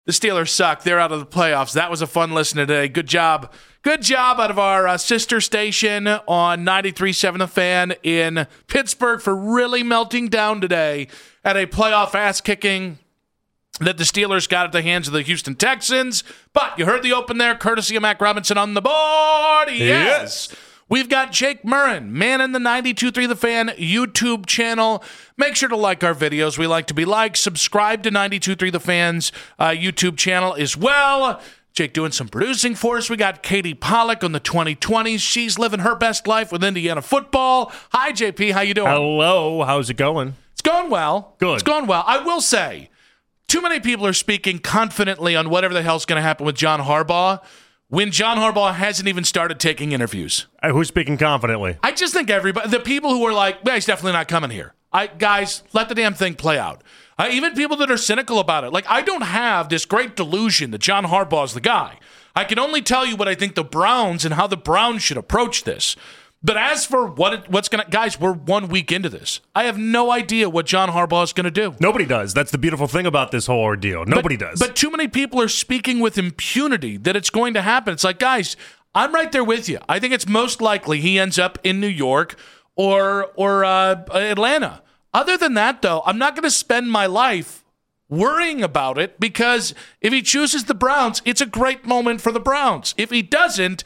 The Steelers suck. They're out of the playoffs. That was a fun listen today. Good job. Good job out of our sister station on 93.7 The Fan in Pittsburgh for really melting down today at a playoff ass-kicking that the Steelers got at the hands of the Houston Texans. But you heard the open there, courtesy of Mac Robinson on the board. Yes. We've got Jake Murrin, man in the 92.3 The Fan YouTube channel. Make sure to like our videos. We like to be liked. Subscribe to 92.3 The Fan's YouTube channel as well. Jake doing some producing for us. We got Katie Pollock on the 2020s. She's living her best life with Indiana football. Hi, JP. How you doing? Hello. How's it going? It's going well. Good. It's going well. I will say, too many people are speaking confidently on whatever the hell's going to happen with John Harbaugh when John Harbaugh hasn't even started taking interviews. Who's speaking confidently? I just think everybody, the people who are like, he's definitely not coming here. Guys, let the damn thing play out. Even people that are cynical about it. Like, I don't have this great delusion that John Harbaugh is the guy. I can only tell you what I think the Browns and how the Browns should approach this. But as for what's going to... Guys, we're 1 week into this. I have no idea what John Harbaugh is going to do. Nobody does. That's the beautiful thing about this whole ordeal. Nobody does. But too many people are speaking with impunity that it's going to happen. It's like, guys, I'm right there with you. I think it's most likely he ends up in New York or Atlanta. Other than that, though, I'm not going to spend my life worrying about it because if he chooses the Browns, it's a great moment for the Browns. If he doesn't...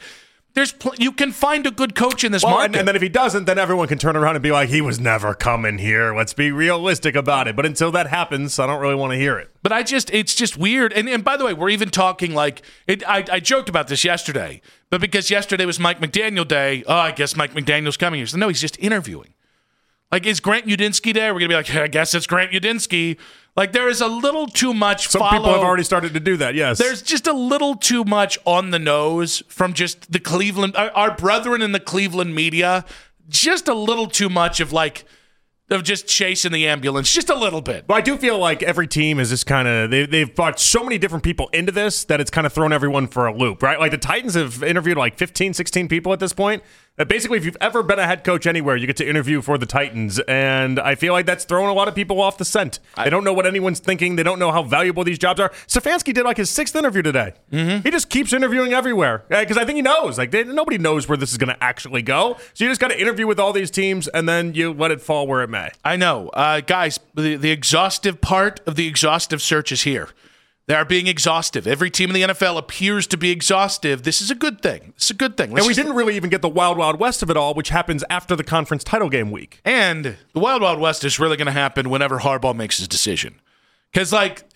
you can find a good coach in this market. And then if he doesn't, then everyone can turn around and be like, he was never coming here. Let's be realistic about it. But until that happens, I don't really want to hear it. But it's just weird. And by the way, we're even talking like, I joked about this yesterday, but because yesterday was Mike McDaniel Day, I guess Mike McDaniel's coming here. So no, he's just interviewing. Like, is Grant Udinski there? We're going to be like, I guess it's Grant Udinski. Like, there is a little too much Some people have already started to do that, yes. There's just a little too much on the nose from just the Cleveland, our brethren in the Cleveland media. Just a little too much of just chasing the ambulance, just a little bit. Well, I do feel like every team is just kind of, they've brought so many different people into this that it's kind of thrown everyone for a loop, right? Like the Titans have interviewed like 15, 16 people at this point. Basically, if you've ever been a head coach anywhere, you get to interview for the Titans, and I feel like that's throwing a lot of people off the scent. They don't know what anyone's thinking. They don't know how valuable these jobs are. Stefanski did like his 6th interview today. Mm-hmm. He just keeps interviewing everywhere because I think he knows. Like nobody knows where this is going to actually go. So you just got to interview with all these teams, and then you let it fall where it may. I know. Guys, the exhaustive part of the exhaustive search is here. They are being exhaustive. Every team in the NFL appears to be exhaustive. This is a good thing. It's a good thing. And we didn't really even get the Wild Wild West of it all, which happens after the conference title game week. And the Wild Wild West is really going to happen whenever Harbaugh makes his decision. Because,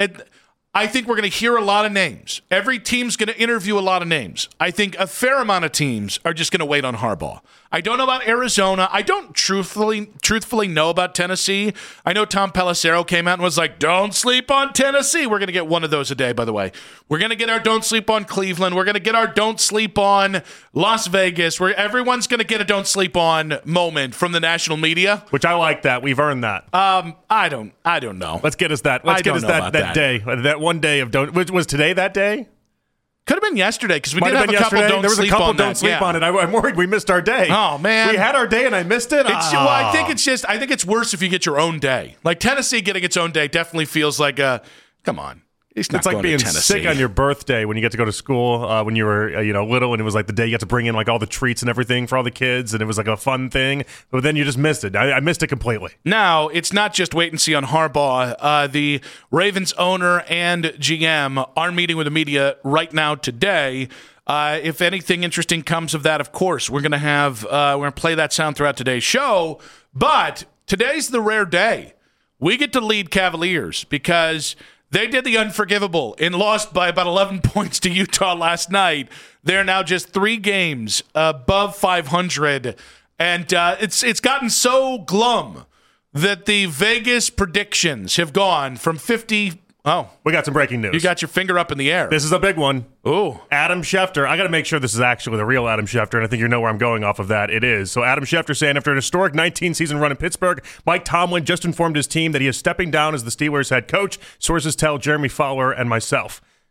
I think we're going to hear a lot of names. Every team's going to interview a lot of names. I think a fair amount of teams are just going to wait on Harbaugh. I don't know about Arizona. I don't truthfully know about Tennessee. I know Tom Pelissero came out and was like, don't sleep on Tennessee. We're going to get one of those a day, by the way. We're going to get our don't sleep on Cleveland. We're going to get our don't sleep on Las Vegas, where everyone's going to get a don't sleep on moment from the national media. Which I like that. We've earned that. I don't know. Let's get us that. Let's get us that day. That one day of don't. Was today that day? Could have been yesterday because we did have a couple don't sleep on that. Don't sleep on it. I'm worried we missed our day. Oh man, we had our day and I missed it. Well, I think it's worse if you get your own day. Like Tennessee getting its own day definitely feels like come on. It's like being sick on your birthday when you get to go to school when you were little, and it was like the day you got to bring in like all the treats and everything for all the kids, and it was like a fun thing. But then you just missed it. I missed it completely. Now it's not just wait and see on Harbaugh. The Ravens owner and GM are meeting with the media right now today. If anything interesting comes of that, of course we're gonna play that sound throughout today's show. But today's the rare day we get to lead Cavaliers because they did the unforgivable and lost by about 11 points to Utah last night. They're now just 3 games above 500. And it's gotten so glum that the Vegas predictions have gone from 50. Oh, we got some breaking news. You got your finger up in the air. This is a big one. Ooh. Adam Schefter. I got to make sure this is actually the real Adam Schefter, and I think you know where I'm going off of that. It is. So Adam Schefter saying, after an historic 19-season run in Pittsburgh, Mike Tomlin just informed his team that he is stepping down as the Steelers head coach. Sources tell Jeremy Fowler and myself.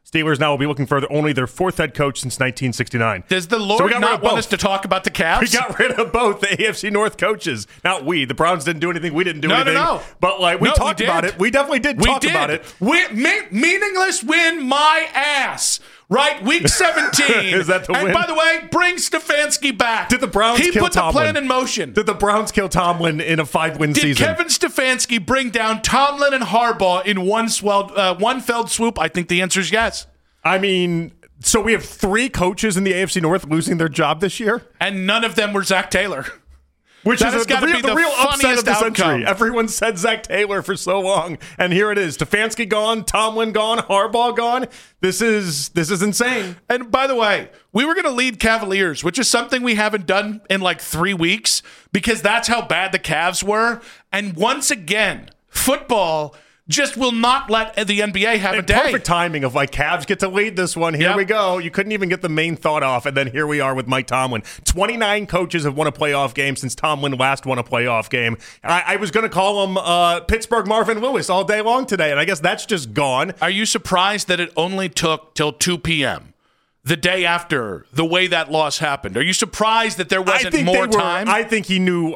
Steelers now will be looking for only their fourth head coach since 1969. Does the Lord not want us to talk about the Cavs? We got rid of both the AFC North coaches. Not we. The Browns didn't do anything. We didn't do anything. No. But we talked about it. We definitely did talk about it. Meaningless win my ass. Right, week 17. Is that the win? And by the way, bring Stefanski back. Did the Browns kill Tomlin? He put the plan in motion. Did the Browns kill Tomlin in a 5-win season? Did Kevin Stefanski bring down Tomlin and Harbaugh in one felled swoop? I think the answer is yes. I mean, so we have 3 coaches in the AFC North losing their job this year? And none of them were Zach Taylor. Which is the real upset of the century. Outcome. Everyone said Zach Taylor for so long, and here it is. Stefanski gone, Tomlin gone, Harbaugh gone. This is insane. And by the way, we were going to lead Cavaliers, which is something we haven't done in like 3 weeks because that's how bad the Cavs were. And once again, football just will not let the NBA have a day. Perfect timing of Cavs get to lead this one. Here we go. You couldn't even get the main thought off, and then here we are with Mike Tomlin. 29 coaches have won a playoff game since Tomlin last won a playoff game. I was going to call him Pittsburgh Marvin Lewis all day long today, and I guess that's just gone. Are you surprised that it only took till 2 p.m.? The day after the way that loss happened? Are you surprised that there wasn't more time? I think he knew.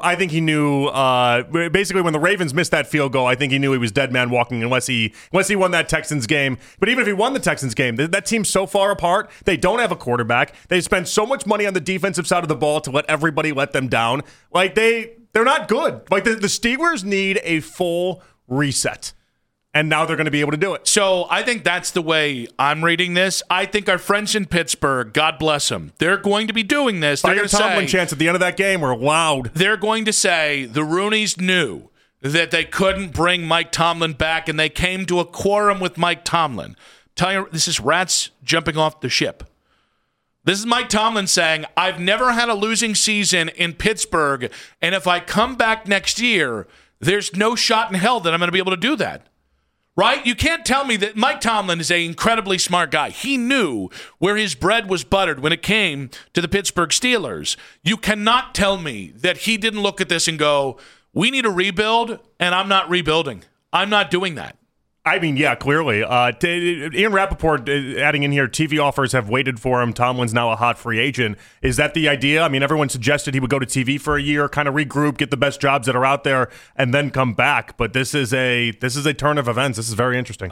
Basically, when the Ravens missed that field goal, I think he knew he was dead man walking unless he won that Texans game. But even if he won the Texans game, that team's so far apart. They don't have a quarterback. They spend so much money on the defensive side of the ball to let everybody let them down. They're not good. The Steelers need a full reset. And now they're going to be able to do it. So I think that's the way I'm reading this. I think our friends in Pittsburgh, God bless them, they're going to be doing this. Fire Tomlin chants at the end of that game were loud. They're going to say the Rooneys knew that they couldn't bring Mike Tomlin back, and they came to a quorum with Mike Tomlin. Tell you, this is rats jumping off the ship. This is Mike Tomlin saying, I've never had a losing season in Pittsburgh, and if I come back next year, there's no shot in hell that I'm going to be able to do that. Right? You can't tell me that Mike Tomlin is an incredibly smart guy. He knew where his bread was buttered when it came to the Pittsburgh Steelers. You cannot tell me that he didn't look at this and go, we need a rebuild, and I'm not rebuilding. I'm not doing that. I mean, yeah, clearly. Ian Rappaport adding in here, TV offers have waited for him. Tomlin's now a hot free agent. Is that the idea? I mean, everyone suggested he would go to TV for a year, kind of regroup, get the best jobs that are out there, and then come back. But this is a turn of events. This is very interesting.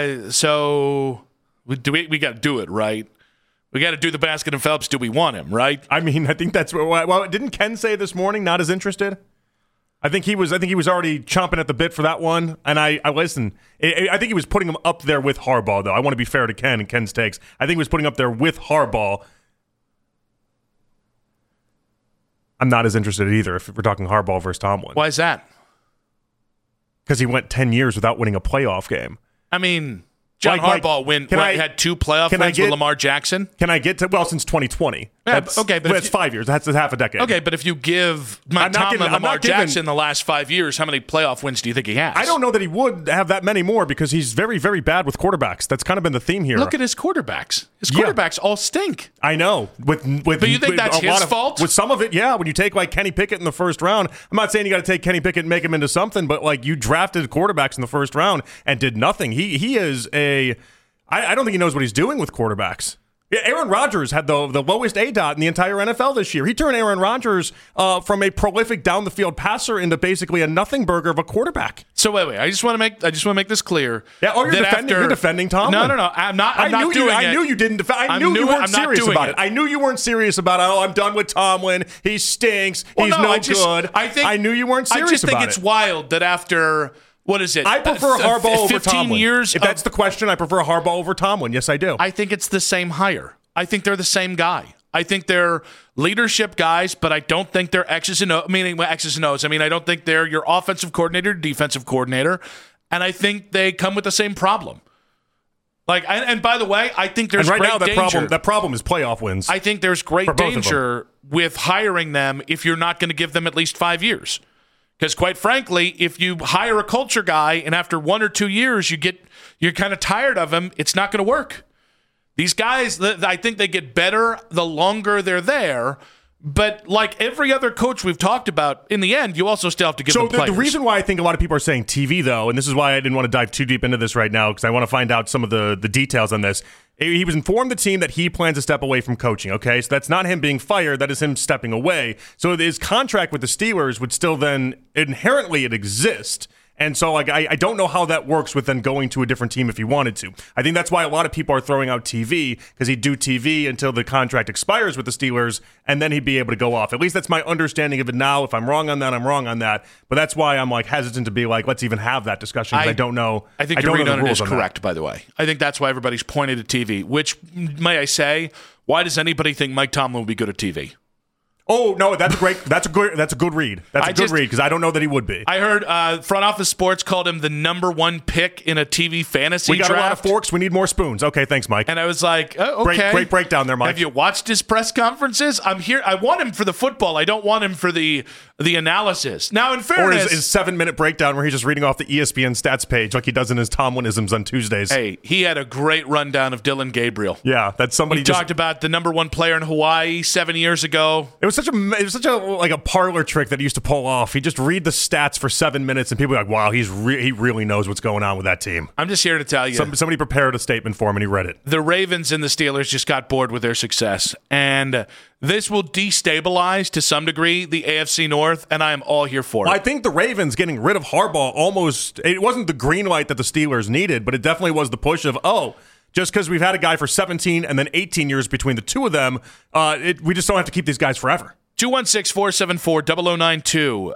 So we got to do it, right? We got to do the Baskin and Phelps. Do we want him, right? I mean, I think that's well. Didn't Ken say this morning not as interested? I think he was already chomping at the bit for that one, and I listen. I think he was putting him up there with Harbaugh, though. I want to be fair to Ken and Ken's takes. I think he was putting up there with Harbaugh. I'm not as interested either if we're talking Harbaugh versus Tomlin. Why is that? Because he went 10 years without winning a playoff game. I mean, John Harbaugh had 2 playoff wins with Lamar Jackson. Can I get to since 2020? Yeah, but that's 5 years. That's half a decade. Okay, but if you give Tomlin Lamar Jackson the last 5 years, how many playoff wins do you think he has? I don't know that he would have that many more because he's very, very bad with quarterbacks. That's kind of been the theme here. Look at his quarterbacks. His quarterbacks all stink. I know. But you think that's his fault? With some of it, yeah. When you take Kenny Pickett in the first round, I'm not saying you got to take Kenny Pickett and make him into something, but you drafted quarterbacks in the first round and did nothing. He is a. I don't think he knows what he's doing with quarterbacks. Yeah, Aaron Rodgers had the lowest ADOT in the entire NFL this year. He turned Aaron Rodgers from a prolific down the field passer into basically a nothing burger of a quarterback. So wait. I just want to make this clear. Yeah. You're defending Tomlin. No. I'm not. I knew you didn't defend. I knew you weren't serious about it. I knew you weren't serious about. I'm done with Tomlin. He stinks. He's no good. I knew you weren't serious about it. I just think it's wild that after. What is it? I prefer Harbaugh over 15 Tomlin. years. If that's the question, I prefer Harbaugh over Tomlin. Yes, I do. I think it's the same hire. I think they're the same guy. I think they're leadership guys, but I don't think they're X's and O's. I mean, I don't think they're your offensive coordinator, defensive coordinator, and I think they come with the same problem. And by the way, I think there's great danger. That problem is playoff wins. I think there's great danger with hiring them if you're not going to give them at least 5 years. Because quite frankly, if you hire a culture guy and after 1 or 2 years you're kind of tired of him, it's not going to work. These guys, I think they get better the longer they're there. But like every other coach we've talked about, in the end, you also still have to give them players. The reason why I think a lot of people are saying TV, though, and this is why I didn't want to dive too deep into this right now, because I want to find out some of the details on this. He was informed the team that he plans to step away from coaching, okay? So that's not him being fired. That is him stepping away. So his contract with the Steelers would still then inherently exist. And so, like, I don't know how that works with then going to a different team if he wanted to. I think that's why a lot of people are throwing out TV, because he'd do TV until the contract expires with the Steelers, and then he'd be able to go off. At least that's my understanding of it now. If I'm wrong on that, I'm wrong on that. But that's why I'm, like, hesitant to be like, let's even have that discussion, because I don't know. I think your read on it is correct, by the way. I think that's why everybody's pointed at TV, which, may I say, why does anybody think Mike Tomlin would be good at TV? Oh no, that's a good read. That's a good read because I don't know that he would be. I heard Front Office Sports called him the #1 pick in a TV fantasy draft. We got a lot of forks. We need more spoons. Okay, thanks, Mike. And I was like, oh, okay, great breakdown there, Mike. Have you watched his press conferences? I'm here. I want him for the football. I don't want him for the analysis. Now, in fairness, or his 7-minute breakdown where he's just reading off the ESPN stats page like he does in his Tomlinisms on Tuesdays. Hey, he had a great rundown of Dylan Gabriel. Yeah, that's somebody. He talked about the #1 player in Hawaii 7 years ago. It was such a like a parlor trick that he used to pull off. He just read the stats for 7 minutes, and people are like, "Wow, he really knows what's going on with that team." I'm just here to tell you, somebody prepared a statement for him, and he read it. The Ravens and the Steelers just got bored with their success, and this will destabilize to some degree the AFC North, and I am all here for it. I think the Ravens getting rid of Harbaugh it wasn't the green light that the Steelers needed, but it definitely was the push of, just because we've had a guy for 17 and then 18 years between the two of them, we just don't have to keep these guys forever. 216-474-0092.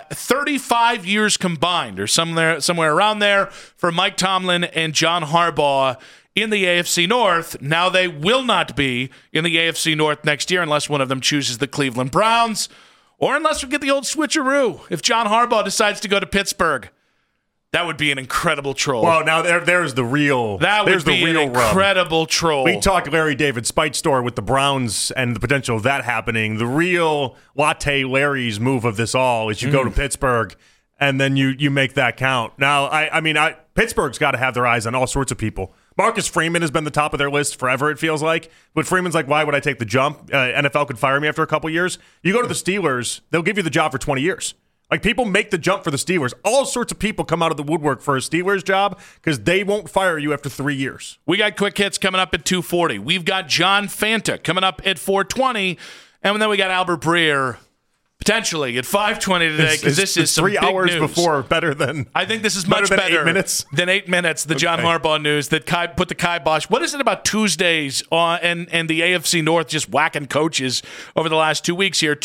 35 years combined, or somewhere around there, for Mike Tomlin and John Harbaugh in the AFC North. Now they will not be in the AFC North next year unless one of them chooses the Cleveland Browns, or unless we get the old switcheroo. If John Harbaugh decides to go to Pittsburgh, that would be an incredible troll. Well, now there's the real. That would be an incredible troll. We talk Larry David Spite Store with the Browns and the potential of that happening. The real Latte Larry's move of this all is you go to Pittsburgh and then you make that count. Now, Pittsburgh's got to have their eyes on all sorts of people. Marcus Freeman has been the top of their list forever, it feels like. But Freeman's like, why would I take the jump? NFL could fire me after a couple years. You go to the Steelers, they'll give you the job for 20 years. Like, people make the jump for the Steelers. All sorts of people come out of the woodwork for a Steelers job because they won't fire you after 3 years. We got quick hits coming up at 2:40. We've got John Fanta coming up at 4:20. And then we got Albert Breer potentially at 5:20 today, because this is some 3 hours news. Before better than. I think this is much better 8 minutes than 8 minutes. The John Harbaugh news that put the kibosh. What is it about Tuesdays and the AFC North just whacking coaches over the last 2 weeks here?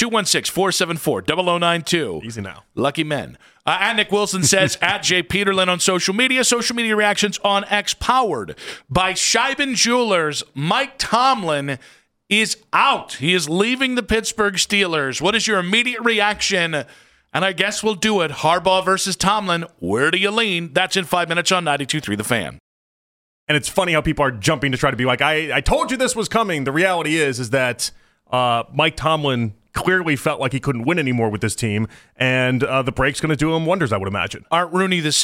216-474-0092. Easy now. Lucky men. And Nick Wilson says at Jay Peterlin on social media reactions on X, powered by Scheiben Jewelers. Mike Tomlin is out. He is leaving the Pittsburgh Steelers. What is your immediate reaction? And I guess we'll do it. Harbaugh versus Tomlin. Where do you lean? That's in 5 minutes on 92.3 The Fan. And it's funny how people are jumping to try to be like, I told you this was coming. The reality is that Mike Tomlin clearly felt like he couldn't win anymore with this team, and the break's going to do him wonders, I would imagine. Art Rooney II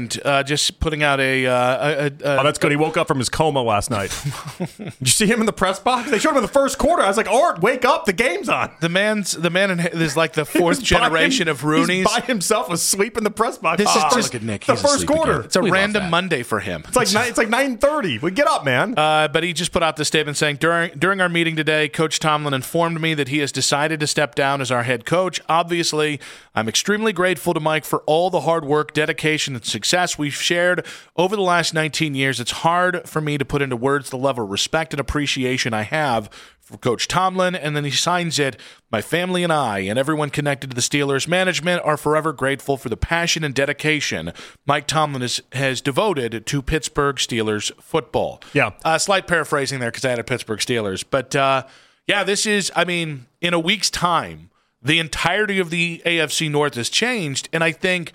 just putting out oh, that's good. He woke up from his coma last night. Did you see him in the press box? They showed him in the first quarter. I was like, Art, wake up. The game's on. The man is like the fourth generation of Rooney's. He's by himself asleep in the press box. This is just look at Nick. The first quarter. Again. It's a random Monday for him. It's like 9:30. We get up, man. But he just put out the statement saying, during our meeting today, Coach Tomlin informed me that he has decided to step down as our head coach. Obviously, I'm extremely grateful to Mike for all the hard work, dedication, and success we've shared over the last 19 years. It's hard for me to put into words the level of respect and appreciation I have for Coach Tomlin. And then he signs it, my family and I and everyone connected to the Steelers management are forever grateful for the passion and dedication Mike Tomlin has devoted to Pittsburgh Steelers football. Yeah. Slight paraphrasing there because I had a Pittsburgh Steelers. But, yeah, this is, in a week's time, the entirety of the AFC North has changed. And I think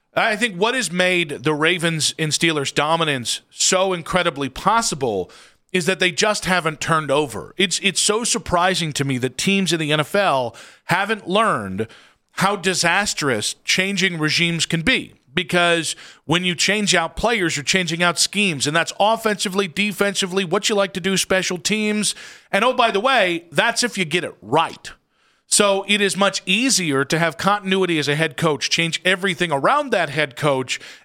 what has made the Ravens and Steelers dominance so incredibly possible is that they just haven't turned over. It's so surprising to me that teams in the NFL haven't learned how disastrous changing regimes can be. Because when you change out players, you're changing out schemes, and that's offensively, defensively, what you like to do, special teams. And oh, by the way, that's if you get it right. So it is much easier to have continuity as a head coach, change everything around that head coach,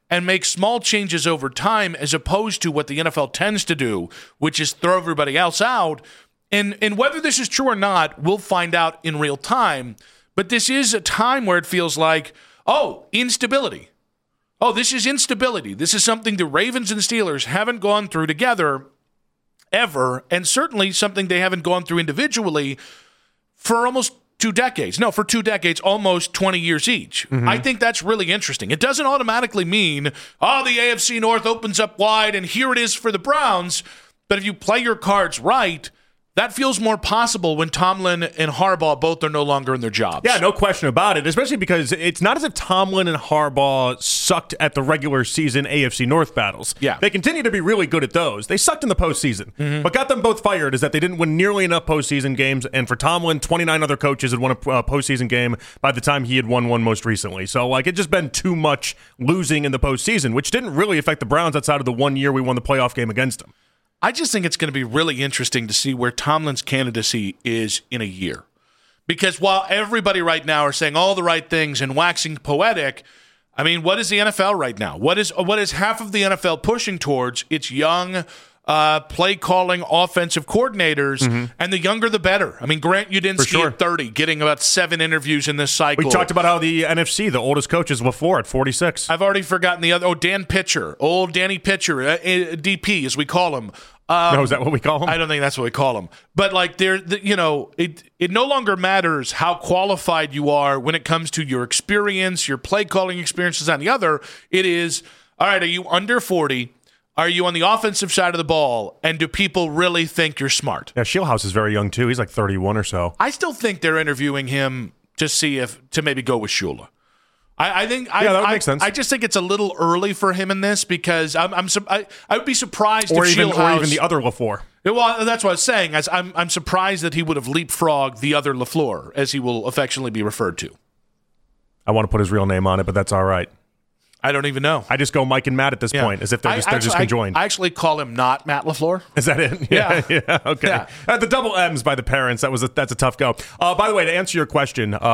and make small changes over time as opposed to what the NFL tends to do, which is throw everybody else out. And whether this is true or not, we'll find out in real time. But this is a time where it feels like, instability. This is instability. This is something the Ravens and Steelers haven't gone through together ever, and certainly something they haven't gone through individually for almost 2 decades. No, for 2 decades, almost 20 years each. Mm-hmm. I think that's really interesting. It doesn't automatically mean, the AFC North opens up wide and here it is for the Browns. But if you play your cards right, that feels more possible when Tomlin and Harbaugh both are no longer in their jobs. Yeah, no question about it, especially because it's not as if Tomlin and Harbaugh sucked at the regular season AFC North battles. Yeah. They continue to be really good at those. They sucked in the postseason. What got them both fired is that they didn't win nearly enough postseason games, and for Tomlin, 29 other coaches had won a postseason game by the time he had won one most recently. So, it just been too much losing in the postseason, which didn't really affect the Browns outside of the 1 year we won the playoff game against them. I just think it's going to be really interesting to see where Tomlin's candidacy is in a year. Because while everybody right now are saying all the right things and waxing poetic, I mean, what is the NFL right now? What is half of the NFL pushing towards? It's young, play-calling offensive coordinators, and the younger the better. I mean, Grant Udinski at 30, getting about 7 interviews in this cycle. We talked about how the NFC, the oldest coach, is LaFleur at 46. I've already forgotten the other. Dan Pitcher, old Danny Pitcher, DP as we call him. No, is that what we call him? I don't think that's what we call him. But it no longer matters how qualified you are when it comes to your experience, your play-calling experiences on the other. It is, all right, are you under 40? Are you on the offensive side of the ball, and do people really think you're smart? Yeah, Shieldhouse is very young, too. He's like 31 or so. I still think they're interviewing him to maybe go with Shula. I think that would make sense. I just think it's a little early for him in this because I would be surprised if Shieldhouse, or even the other LaFleur. Well, that's what I was saying. I'm surprised that he would have leapfrogged the other LaFleur, as he will affectionately be referred to. I want to put his real name on it, but that's all right. I don't even know. I just go Mike and Matt at this point, as if they're just conjoined. I actually call him not Matt LaFleur. Is that it? Yeah. Okay. Yeah. The double M's by the parents. That's a tough go. By the way, to answer your question, so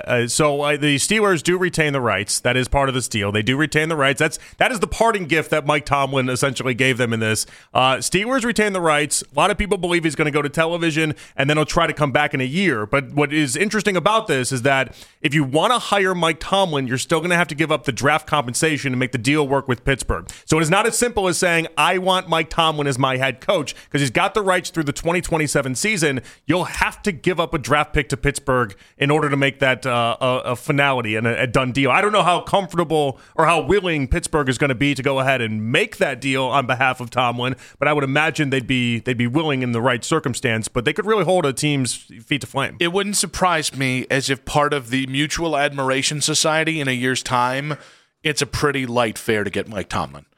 the Steelers do retain the rights. That is part of this deal. They do retain the rights. That is the parting gift that Mike Tomlin essentially gave them in this. Steelers retain the rights. A lot of people believe he's going to go to television, and then he'll try to come back in a year. But what is interesting about this is that if you want to hire Mike Tomlin, you're still going to have to give up the draft compensation to make the deal work with Pittsburgh. So it is not as simple as saying, I want Mike Tomlin as my head coach, because he's got the rights through the 2027 season. You'll have to give up a draft pick to Pittsburgh in order to make that a finality and a done deal. I don't know how comfortable or how willing Pittsburgh is going to be to go ahead and make that deal on behalf of Tomlin, but I would imagine they'd be willing in the right circumstance, but they could really hold a team's feet to flame. It wouldn't surprise me as if part of the Mutual Admiration Society in a year's time, it's a pretty light fare to get Mike Tomlin.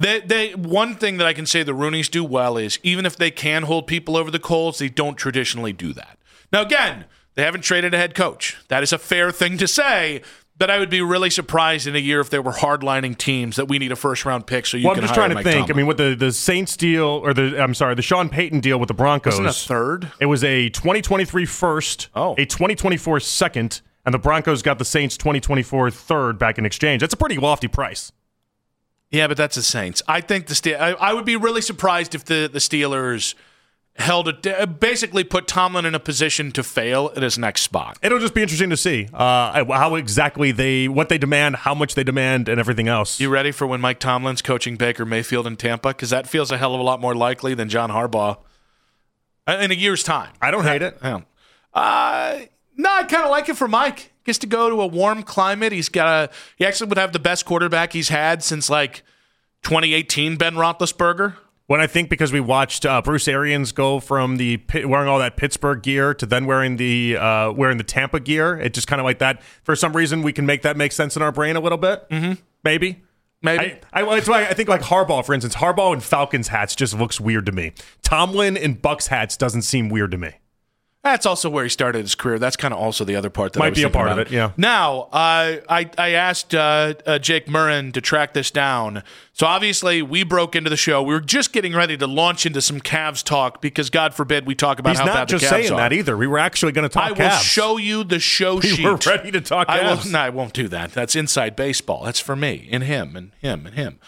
One thing that I can say the Rooneys do well is even if they can hold people over the coals, they don't traditionally do that. Now, again, they haven't traded a head coach. That is a fair thing to say, but I would be really surprised in a year if there were hardlining teams that we need a first-round pick so you can hire Mike Tomlin. I'm just trying to think. I mean, with the Saints deal, or the Sean Payton deal with the Broncos. Wasn't a third? It was a 2023 first, a 2024 second, and the Broncos got the Saints 2024 third back in exchange. That's a pretty lofty price. Yeah, but that's the Saints. I think I would be really surprised if the Steelers basically put Tomlin in a position to fail at his next spot. It'll just be interesting to see how exactly what they demand, how much they demand, and everything else. You ready for when Mike Tomlin's coaching Baker Mayfield in Tampa? Because that feels a hell of a lot more likely than John Harbaugh in a year's time. I don't hate it. No, I kind of like it for Mike. Gets to go to a warm climate. He actually would have the best quarterback he's had since 2018, Ben Roethlisberger. When I think because we watched Bruce Arians go from wearing all that Pittsburgh gear to then wearing the Tampa gear, it just kind of like that. For some reason, we can make that make sense in our brain a little bit. Mm-hmm. Maybe. It's why I think like Harbaugh, for instance. Harbaugh in Falcons hats just looks weird to me. Tomlin in Bucks hats doesn't seem weird to me. That's also where he started his career. That's kind of also the other part that I Might was be a thinking part about. of it, yeah. Now, I asked Jake Murren to track this down. So obviously, we broke into the show. We were just getting ready to launch into some Cavs talk because, God forbid, we talk about He's how not bad the Cavs just saying are. that either. We were actually going to talk I will Cavs. show you the show sheet. We were ready to talk Cavs. I won't do that. That's inside baseball. That's for me and him and him and him.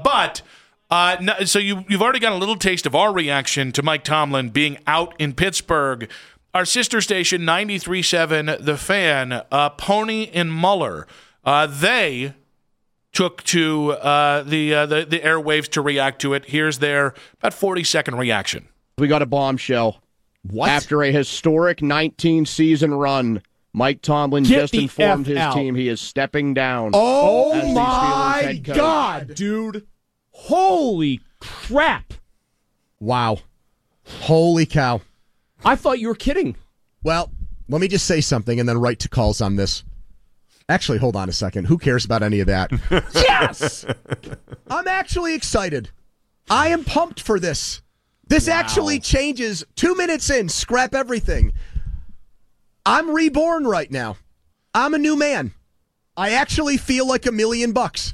So you've already got a little taste of our reaction to Mike Tomlin being out in Pittsburgh. Our sister station, 93.7 The Fan, Pony and Muller, they took to the airwaves to react to it. Here's their about 40-second reaction. We got a bombshell. What? After a historic 19-season run, Mike Tomlin Get just the informed F his out. team he is stepping down. Oh as the Steelers my head coach. God, dude. Holy crap. Wow. Holy cow. I thought you were kidding. Well, let me just say something and then write to calls on this. Actually, hold on a second. Who cares about any of that? Yes! I'm actually excited. I am pumped for this. This actually changes 2 minutes in. Scrap everything. I'm reborn right now. I'm a new man. I actually feel like $1 million.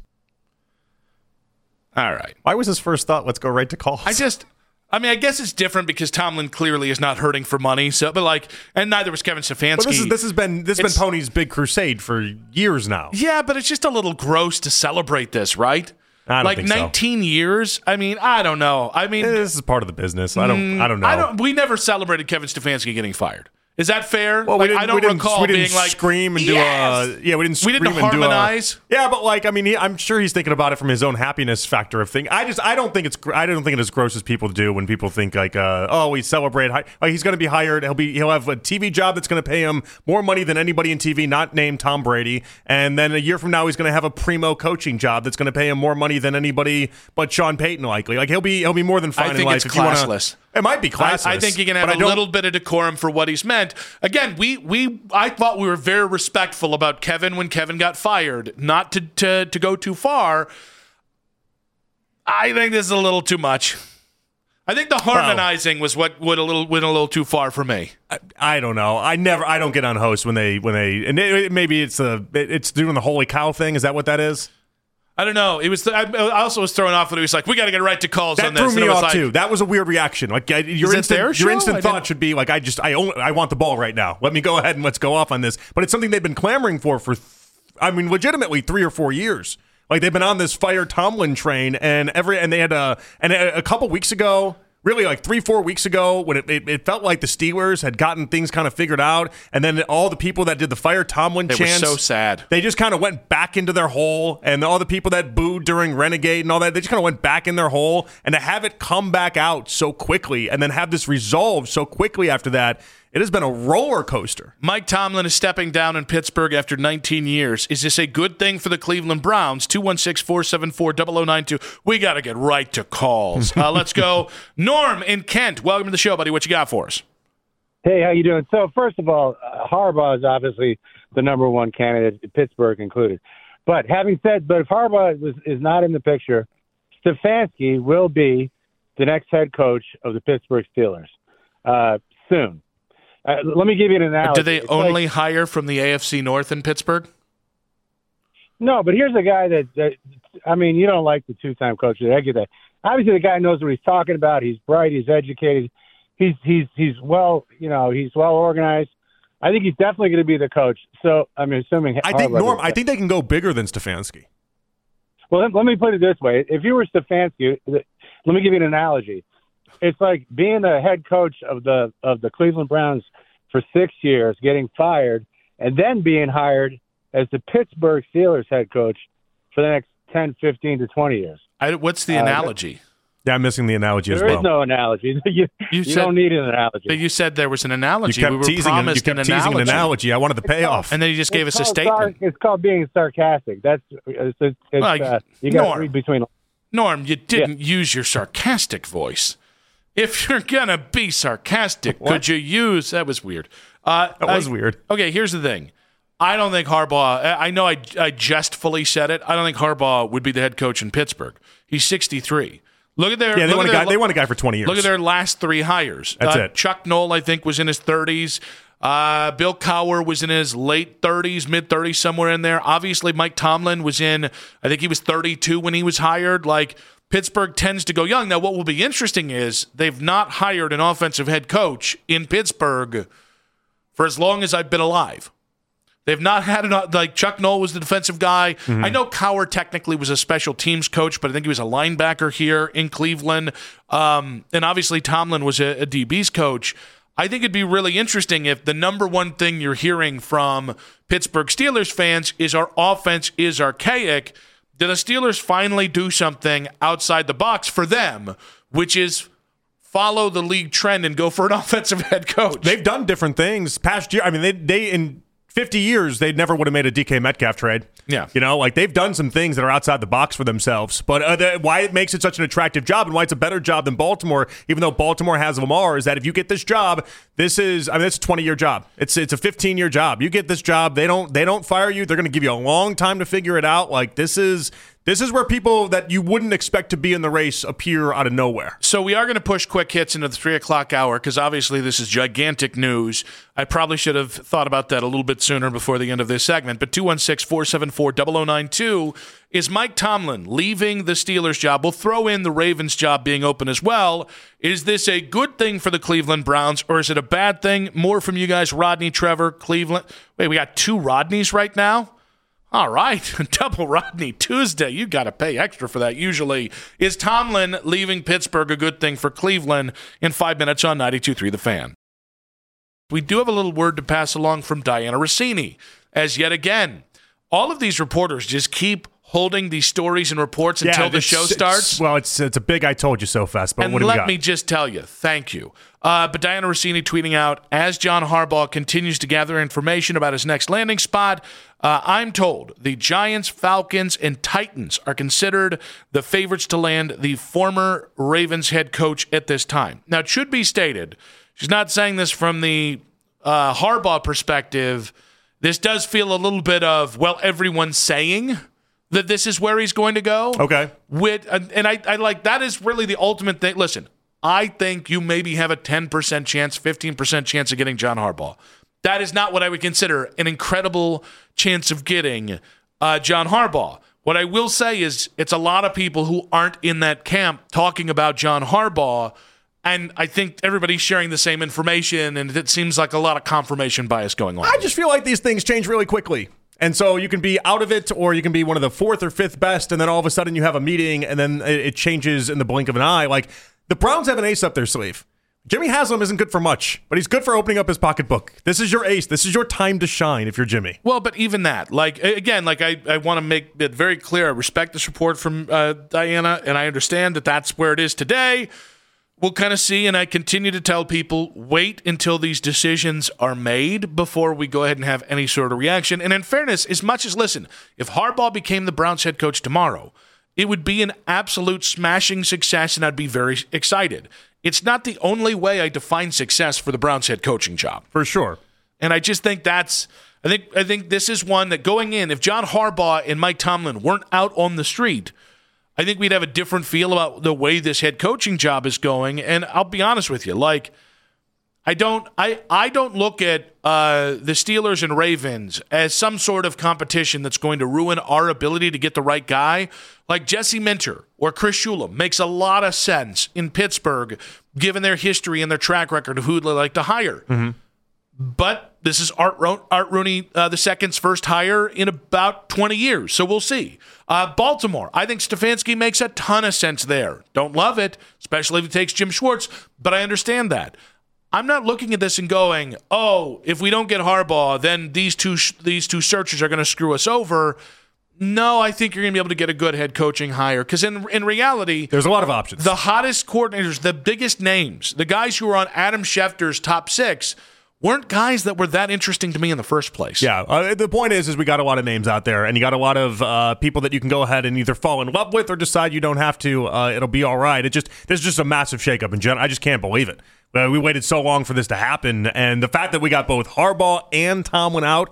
All right. Why was his first thought, let's go right to calls? I guess it's different because Tomlin clearly is not hurting for money. So, and neither was Kevin Stefanski. Well, this has been Pony's big crusade for years now. Yeah, but it's just a little gross to celebrate this, right? I don't think so. 19 years. I don't know. This is part of the business. I don't know. We never celebrated Kevin Stefanski getting fired. Is that fair? Well, I don't recall being like scream and yes! we didn't scream we didn't and harmonize. I'm sure he's thinking about it from his own happiness factor of thing. I don't think it as gross as people do when people think like, we celebrate. He's going to be hired. He'll have a TV job that's going to pay him more money than anybody in TV, not named Tom Brady. And then a year from now, he's going to have a primo coaching job that's going to pay him more money than anybody but Sean Payton. Likely, like he'll be more than fine I think in life. it's classless. It might be classless. I think you can have a little bit of decorum for what he's meant. Again, I thought we were very respectful about Kevin when Kevin got fired. Not to go too far. I think this is a little too much. I think the harmonizing was what went a little too far for me. I don't know. I don't get on hosts when they maybe it's doing the holy cow thing. Is that what that is? I don't know. It was. I also was thrown off when he was like, "We got to get right to calls on this." That threw me off too. That was a weird reaction. Like your instant thought should be like, I want the ball right now. Let me go ahead and let's go off on this. But it's something they've been clamoring for legitimately 3 or 4 years. Like they've been on this fire Tomlin train, and they had a couple weeks ago. Really, like 3-4 weeks ago, when it felt like the Steelers had gotten things kind of figured out, and then all the people that did the fire Tomlin chants, were so sad. They just kind of went back into their hole, and all the people that booed during Renegade and all that, they just kind of went back in their hole, and to have it come back out so quickly, and then have this resolved so quickly after that, it has been a roller coaster. Mike Tomlin is stepping down in Pittsburgh after 19 years. Is this a good thing for the Cleveland Browns? 216-474-0092. We got to get right to calls. Let's go. Norm in Kent. Welcome to the show, buddy. What you got for us? Hey, how you doing? So, first of all, Harbaugh is obviously the number one candidate, Pittsburgh included. But if Harbaugh is not in the picture, Stefanski will be the next head coach of the Pittsburgh Steelers soon. Let me give you an analogy. Do they only hire from the AFC North in Pittsburgh? No, but here's a guy that you don't like the two-time coach. I get that. Obviously, the guy knows what he's talking about. He's bright. He's educated. He's well organized. I think he's definitely going to be the coach. So I'm assuming. I think they can go bigger than Stefanski. Well, let me put it this way: if you were Stefanski, let me give you an analogy. It's like being the head coach of the Cleveland Browns for 6 years, getting fired, and then being hired as the Pittsburgh Steelers head coach for the next 10, 15 to 20 years. What's the analogy? Yeah, I'm missing the analogy as well. There is no analogy. You don't need an analogy. But you said there was an analogy. You kept teasing an analogy. I wanted the payoff. And then you just gave us a statement. It's called being sarcastic. You got to read between. Norm, you didn't use your sarcastic voice. If you're going to be sarcastic, could you use... That was weird. That was weird. Okay, here's the thing. I don't think Harbaugh... I know I jestfully said it. I don't think Harbaugh would be the head coach in Pittsburgh. He's 63. Look at their they want a guy for 20 years. Look at their last 3 hires. That's it. Chuck Noll, I think, was in his 30s. Bill Cowher was in his late 30s, mid-30s, somewhere in there. Obviously, Mike Tomlin was I think he was 32 when he was hired. Like, Pittsburgh tends to go young. Now, what will be interesting is they've not hired an offensive head coach in Pittsburgh for as long as I've been alive. They've not had like Chuck Noll was the defensive guy. I know Cowher technically was a special teams coach, but I think he was a linebacker here in Cleveland. And obviously Tomlin was a DB's coach. I think it'd be really interesting if the number one thing you're hearing from Pittsburgh Steelers fans is our offense is archaic. Did the Steelers finally do something outside the box for them, which is follow the league trend and go for an offensive head coach? They've done different things past year. I mean, they in 50 years, they never would have made a DK Metcalf trade. Yeah. Like they've done some things that are outside the box for themselves. But why it makes it such an attractive job and why it's a better job than Baltimore, even though Baltimore has Lamar, is that if you get this job, it's a 20-year job. It's a 15-year job. You get this job, they don't fire you. They're going to give you a long time to figure it out. Like this is where people that you wouldn't expect to be in the race appear out of nowhere. So we are going to push quick hits into the 3 o'clock hour because obviously this is gigantic news. I probably should have thought about that a little bit sooner before the end of this segment. But 216-474-0092 is Mike Tomlin leaving the Steelers job. We'll throw in the Ravens job being open as well. Is this a good thing for the Cleveland Browns or is it a bad thing? More from you guys, Rodney, Trevor, Cleveland. Wait, we got 2 Rodneys right now? All right, double Rodney Tuesday. You got to pay extra for that usually. Is Tomlin leaving Pittsburgh a good thing for Cleveland? In 5 minutes on 92.3 The Fan. We do have a little word to pass along from Diana Rossini, as yet again, all of these reporters just keep holding these stories and reports until the show starts. Well, it's a big I told you so fest, but and what do we got? let me just tell you, thank you. But Diana Rossini tweeting out, as John Harbaugh continues to gather information about his next landing spot, I'm told the Giants, Falcons, and Titans are considered the favorites to land the former Ravens head coach at this time. Now, it should be stated, she's not saying this from the Harbaugh perspective. This does feel a little bit of, well, everyone's saying that this is where he's going to go. Okay. And I like, that is really the ultimate thing. Listen, I think you maybe have a 10% chance, 15% chance of getting John Harbaugh. That is not what I would consider an incredible chance of getting John Harbaugh. What I will say is it's a lot of people who aren't in that camp talking about John Harbaugh, and I think everybody's sharing the same information, and it seems like a lot of confirmation bias going on. I just feel like these things change really quickly. And so you can be out of it or you can be one of the 4th or 5th best, and then all of a sudden you have a meeting, and then it changes in the blink of an eye. Like, the Browns have an ace up their sleeve. Jimmy Haslam isn't good for much, but he's good for opening up his pocketbook. This is your ace. This is your time to shine if you're Jimmy. Well, but even that, like, again, like I want to make it very clear. I respect this report from Diana, and I understand that that's where it is today. We'll kind of see, and I continue to tell people, wait until these decisions are made before we go ahead and have any sort of reaction. And in fairness, as much as, listen, if Harbaugh became the Browns head coach tomorrow, it would be an absolute smashing success, and I'd be very excited. It's not the only way I define success for the Browns head coaching job. For sure. And I just think I think this is one that going in, if John Harbaugh and Mike Tomlin weren't out on the street, I think we'd have a different feel about the way this head coaching job is going. And I'll be honest with you, like, I don't look at the Steelers and Ravens as some sort of competition that's going to ruin our ability to get the right guy. Like Jesse Minter or Chris Shulam makes a lot of sense in Pittsburgh, given their history and their track record of who they like to hire. Mm-hmm. But this is Art Rooney II's first hire in about 20 years, so we'll see. Baltimore, I think Stefanski makes a ton of sense there. Don't love it, especially if he takes Jim Schwartz, but I understand that. I'm not looking at this and going, oh, if we don't get Harbaugh, then these two searches are going to screw us over. No, I think you're going to be able to get a good head coaching hire because in reality, there's a lot of options. The hottest coordinators, the biggest names, the guys who are on Adam Schefter's top 6 weren't guys that were that interesting to me in the first place. Yeah, the point is we got a lot of names out there, and you got a lot of people that you can go ahead and either fall in love with or decide you don't have to. It'll be all right. There's just a massive shakeup in general. I just can't believe it. We waited so long for this to happen, and the fact that we got both Harbaugh and Tomlin out,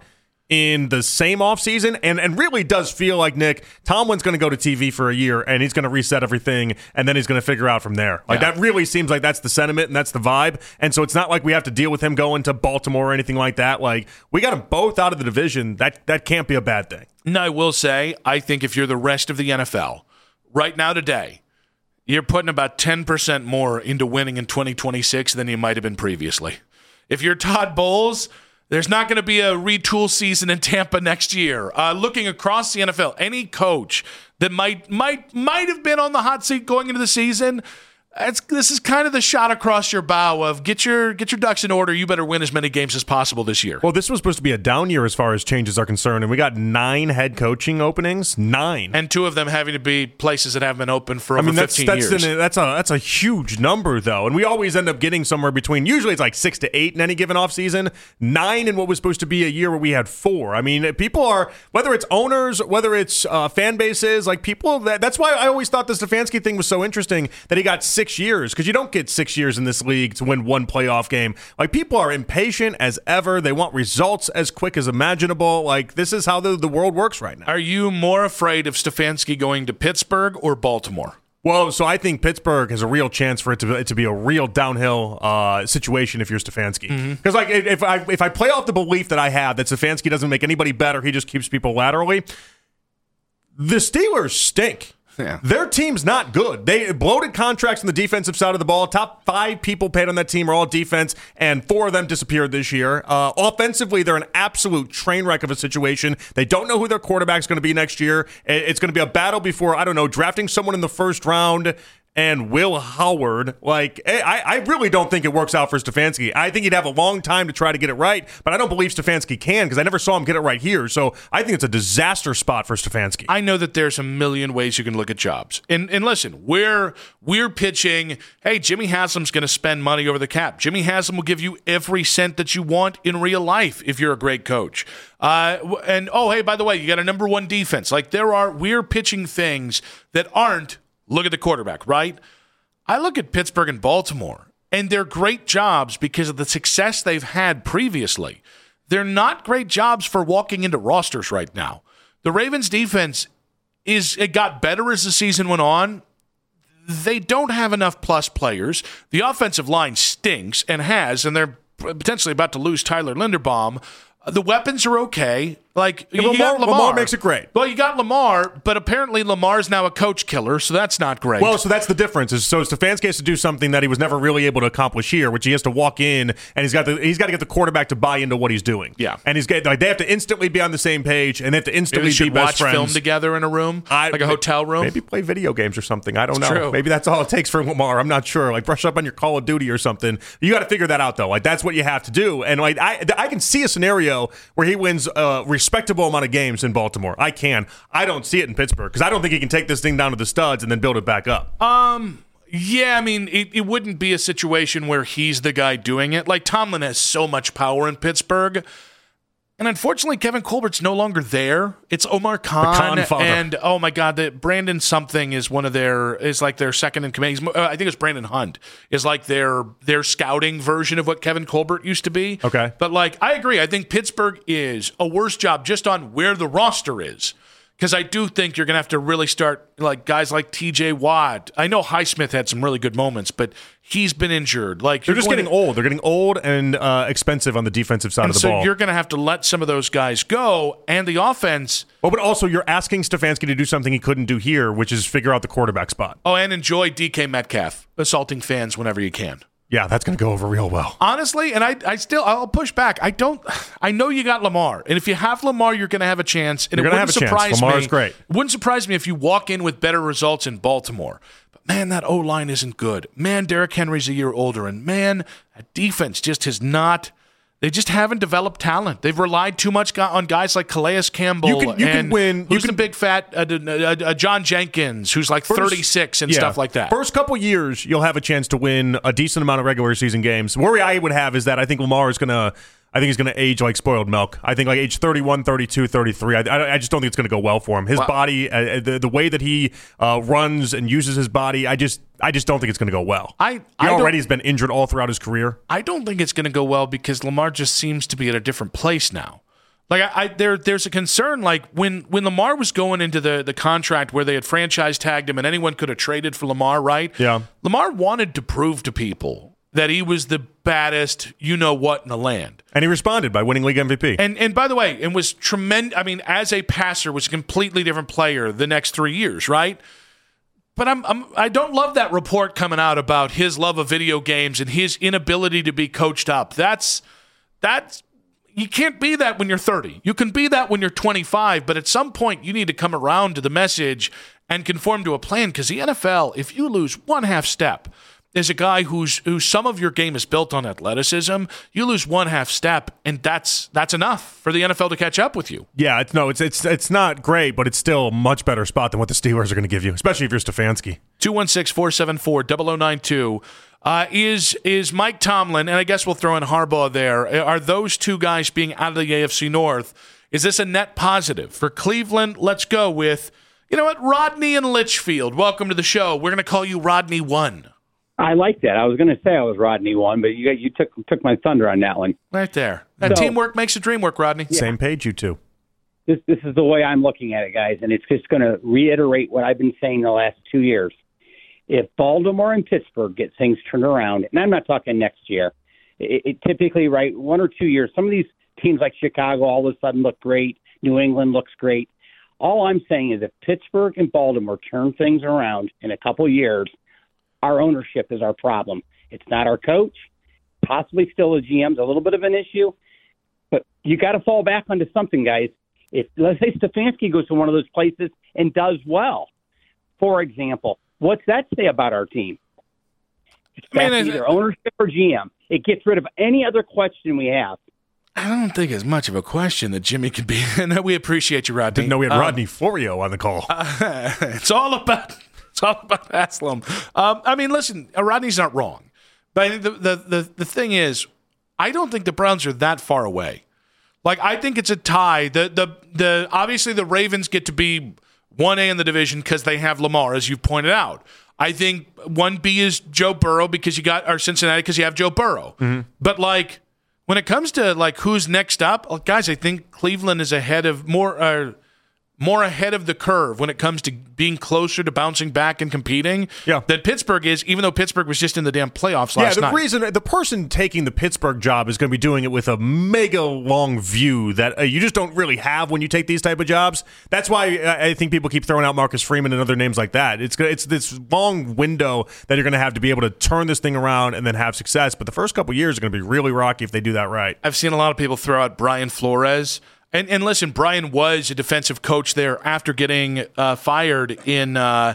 in the same offseason, and really does feel like, Nick, Tomlin's going to go to TV for a year, and he's going to reset everything, and then he's going to figure out from there. Like, that really seems like that's the sentiment, and that's the vibe, and so it's not like we have to deal with him going to Baltimore or anything like that. Like, we got them both out of the division. That can't be a bad thing. No, I will say, I think if you're the rest of the NFL, right now today, you're putting about 10% more into winning in 2026 than you might have been previously. If you're Todd Bowles, there's not going to be a retool season in Tampa next year. Looking across the NFL, any coach that might have been on the hot seat going into the season, this is kind of the shot across your bow of get your ducks in order. You better win as many games as possible this year. Well, this was supposed to be a down year as far as changes are concerned, and we got 9 head coaching openings. 9. And 2 of them having to be places that haven't been open for over 15 years. That's a huge number, though. And we always end up getting somewhere between, usually it's like 6 to 8 in any given offseason, 9 in what was supposed to be a year where we had 4. I mean, people are, whether it's owners, whether it's fan bases, like people, that's why I always thought the Stefanski thing was so interesting, that he got 6 years, because you don't get 6 years in this league to win 1 playoff game. Like, people are impatient as ever. They want results as quick as imaginable. Like, this is how the world works right now. Are you more afraid of Stefanski going to Pittsburgh or Baltimore? Well, so I think Pittsburgh has a real chance for it to be a real downhill situation if you're Stefanski. Because like if I play off the belief that I have that Stefanski doesn't make anybody better, he just keeps people laterally. The Steelers stink. Yeah. Their team's not good. They bloated contracts on the defensive side of the ball. Top 5 people paid on that team are all defense, and 4 of them disappeared this year. Offensively, they're an absolute train wreck of a situation. They don't know who their quarterback's going to be next year. It's going to be a battle before, I don't know, drafting someone in the first round and Will Howard. Like, I really don't think it works out for Stefanski. I think he'd have a long time to try to get it right, but I don't believe Stefanski can, because I never saw him get it right here. So I think it's a disaster spot for Stefanski. I know that there's a million ways you can look at jobs. And listen, we're pitching, hey, Jimmy Haslam's going to spend money over the cap. Jimmy Haslam will give you every cent that you want in real life if you're a great coach. And, oh, hey, by the way, you got a number 1 defense. Like, we're pitching things that aren't, look at the quarterback, right? I look at Pittsburgh and Baltimore, and they're great jobs because of the success they've had previously. They're not great jobs for walking into rosters right now. The Ravens' defense it got better as the season went on. They don't have enough plus players. The offensive line stinks and they're potentially about to lose Tyler Linderbaum. The weapons are okay. Like, you got Lamar makes it great. Well, you got Lamar, but apparently Lamar's now a coach killer, so that's not great. Well, so that's the difference. So Stefanski has to do something that he was never really able to accomplish here, which he has to walk in and he's got to get the quarterback to buy into what he's doing. Yeah, and they have to instantly be on the same page, and they have to instantly be best friends. Watch film together in a room, like a hotel room. Maybe play video games or something. I don't know. True. Maybe that's all it takes for Lamar. I'm not sure. Like, brush up on your Call of Duty or something. You got to figure that out, though. Like, that's what you have to do. And like, I can see a scenario where he wins a respectable amount of games in Baltimore. I don't see it in Pittsburgh, because I don't think he can take this thing down to the studs and then build it back up. Yeah, I mean, it wouldn't be a situation where he's the guy doing it. Like, Tomlin has so much power in Pittsburgh. And unfortunately, Kevin Colbert's no longer there. It's Omar Khan, and oh my God, Brandon something is like their second in command. I think it's Brandon Hunt is like their scouting version of what Kevin Colbert used to be. Okay, but like, I agree. I think Pittsburgh is a worse job just on where the roster is. Because I do think you're going to have to really start, like, guys like T.J. Watt. I know Highsmith had some really good moments, but he's been injured. Like, they're just getting old. They're getting old and expensive on the defensive side of the ball. So you're going to have to let some of those guys go, and the offense. Well, but also you're asking Stefanski to do something he couldn't do here, which is figure out the quarterback spot. Oh, and enjoy DK Metcalf assaulting fans whenever you can. Yeah, that's going to go over real well. Honestly, and I'll push back. I know you got Lamar, and if you have Lamar, you're going to have a chance. And you're going to have a chance. Lamar's great. It wouldn't surprise me if you walk in with better results in Baltimore. But man, that O-line isn't good. Man, Derrick Henry's a year older, and man, that defense just has not. They just haven't developed talent. They've relied too much on guys like Calais Campbell. You can win. Who's the big fat John Jenkins, who's like 36 and stuff like that. First couple years, you'll have a chance to win a decent amount of regular season games. Worry I would have is that I think Lamar is going to. I think he's going to age like spoiled milk. I think like age 31, 32, 33. I just don't think it's going to go well for him. His body, the way that he runs and uses his body, I just don't think it's going to go well. He already has been injured all throughout his career. I don't think it's going to go well because Lamar just seems to be at a different place now. Like there's a concern. Like when Lamar was going into the contract where they had franchise tagged him and anyone could have traded for Lamar, right? Yeah. Lamar wanted to prove to people that he was the baddest you-know-what in the land. And he responded by winning league MVP. And by the way, it was tremendous. I mean, as a passer, was a completely different player the next 3 years, right? But I don't love that report coming out about his love of video games and his inability to be coached up. That's you can't be that when you're 30. You can be that when you're 25, but at some point you need to come around to the message and conform to a plan, because the NFL, if you lose one half step, is a guy whose some of your game is built on athleticism. You lose one half step, and that's enough for the NFL to catch up with you. Yeah, it's not great, but it's still a much better spot than what the Steelers are going to give you, especially if you're Stefanski. 216-474-0092 is Mike Tomlin, and I guess we'll throw in Harbaugh there. Are those two guys being out of the AFC North? Is this a net positive for Cleveland? Let's go with, you know what, Rodney and Litchfield. Welcome to the show. We're going to call you Rodney 1. I like that. I was going to say I was Rodney 1, but you took my thunder on that one. Right there. That teamwork makes the dream work, Rodney. Yeah. Same page, you two. This is the way I'm looking at it, guys, and it's just going to reiterate what I've been saying the last 2 years. If Baltimore and Pittsburgh get things turned around, and I'm not talking next year, it typically, right, 1 or 2 years, some of these teams like Chicago all of a sudden look great, New England looks great. All I'm saying is if Pittsburgh and Baltimore turn things around in a couple years, our ownership is our problem. It's not our coach. Possibly still the GM's a little bit of an issue. But you got to fall back onto something, guys. If, let's say, Stefanski goes to one of those places and does well, for example, what's that say about our team? That's either ownership or GM. It gets rid of any other question we have. I don't think it's much of a question that Jimmy could be. No, we appreciate you, Rodney. Didn't know we had Rodney Florio on the call. It's all about Haslam. I mean, listen, Rodney's not wrong, but I think the thing is, I don't think the Browns are that far away. Like, I think it's a tie. The obviously the Ravens get to be 1A in the division because they have Lamar, as you've pointed out. I think 1B is Joe Burrow or Cincinnati because you have Joe Burrow. Mm-hmm. But like when it comes to like who's next up, guys, I think Cleveland is ahead of more ahead of the curve when it comes to being closer to bouncing back and competing than Pittsburgh is, even though Pittsburgh was just in the damn playoffs last night. The person taking the Pittsburgh job is going to be doing it with a mega long view that you just don't really have when you take these type of jobs. That's why I think people keep throwing out Marcus Freeman and other names like that. It's this long window that you're going to have to be able to turn this thing around and then have success. But the first couple years are going to be really rocky if they do that right. I've seen a lot of people throw out Brian Flores. And listen, Brian was a defensive coach there after getting fired in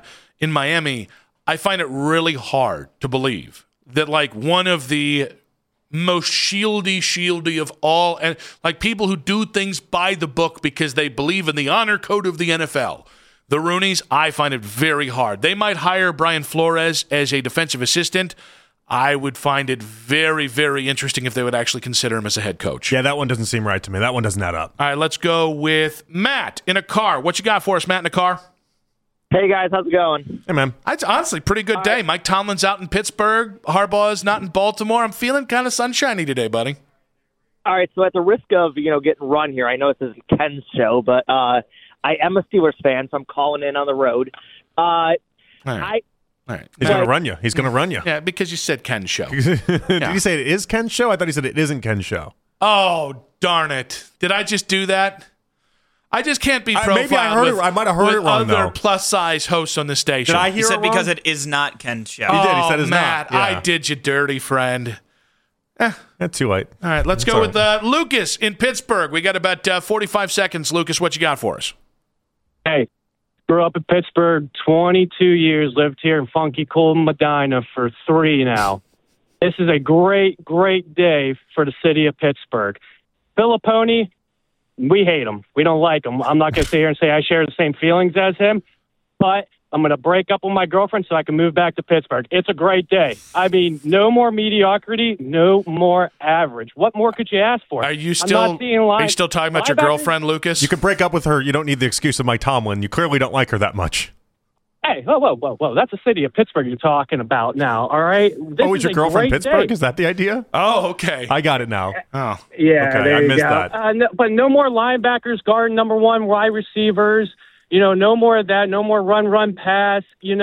Miami. I find it really hard to believe that like one of the most shieldy of all, and like people who do things by the book because they believe in the honor code of the NFL, the Rooneys, I find it very hard. They might hire Brian Flores as a defensive assistant. I would find it very, very interesting if they would actually consider him as a head coach. Yeah, that one doesn't seem right to me. That one doesn't add up. All right, let's go with Matt in a car. What you got for us, Matt, in a car? Hey, guys. How's it going? Hey, man. It's honestly a pretty good day. Mike Tomlin's out in Pittsburgh. Harbaugh's not in Baltimore. I'm feeling kind of sunshiny today, buddy. All right, so at the risk of, getting run here, I know this isn't Ken's show, but I am a Steelers fan, so I'm calling in on the road. All right. He's going to run you. He's going to run you. Yeah, because you said Ken's show. Did you say it is Ken's show? I thought he said it isn't Ken's show. Oh, darn it. Did I just do that? I just can't be profiled maybe I might have heard it wrong, other though. plus-size hosts on the station. Did I hear He said it wrong? because it is not Ken's show. He did. He said it's Matt, not. Yeah. I did you dirty, friend. That's too late. All right, let's go with Lucas in Pittsburgh. We got about 45 seconds. Lucas, what you got for us? Hey. Grew up in Pittsburgh, 22 years, lived here in funky, cool Medina for 3 now. This is a great, great day for the city of Pittsburgh. Filippone, we hate him. We don't like him. I'm not going to sit here and say I share the same feelings as him, but I'm going to break up with my girlfriend so I can move back to Pittsburgh. It's a great day. I mean, no more mediocrity, no more average. What more could you ask for? Are you still talking about your girlfriend, Lucas? You can break up with her. You don't need the excuse of Mike Tomlin. You clearly don't like her that much. Hey, whoa. That's the city of Pittsburgh you're talking about now, all right? Is your girl from Pittsburgh? Is that the idea? Oh, okay. I got it now. Oh. Yeah, okay, there I you missed go. that. But no more linebackers guarding number one wide receivers. No more of that. No more run, pass.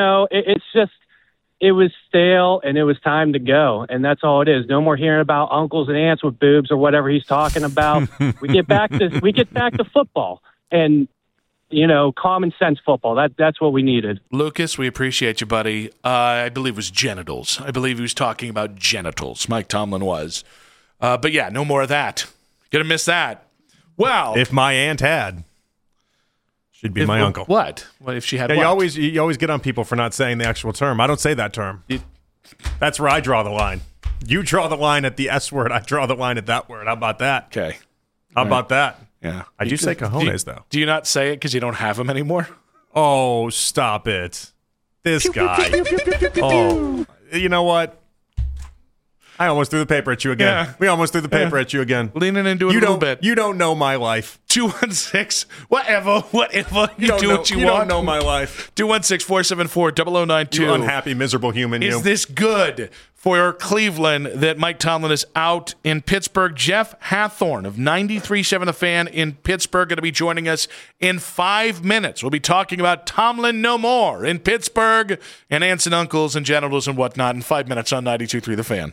It was stale, and it was time to go, and that's all it is. No more hearing about uncles and aunts with boobs or whatever he's talking about. we get back to football and common sense football. That's what we needed. Lucas, we appreciate you, buddy. I believe it was genitals. I believe he was talking about genitals. Mike Tomlin was. But yeah, no more of that. Gonna miss that. Well, if my aunt had. She'd be my uncle. What? What if she had? Yeah, what? you always get on people for not saying the actual term. I don't say that term. That's where I draw the line. You draw the line at the S word. I draw the line at that word. How about that? Okay. How about that? Yeah. I do say cojones, though. Do you not say it because you don't have them anymore? Oh, stop it. This guy. Oh, you know what? I almost threw the paper at you again. Yeah. We almost threw the paper at you again. Leaning into it a little bit. You don't know my life. 216. Whatever. You do what you want. You don't know my life. 216-474-0092. You unhappy, miserable human. Is this good for Cleveland that Mike Tomlin is out in Pittsburgh? Jeff Hathorn of 93.7 The Fan in Pittsburgh going to be joining us in 5 minutes. We'll be talking about Tomlin no more in Pittsburgh and aunts and uncles and genitals and whatnot in 5 minutes on 92.3 The Fan.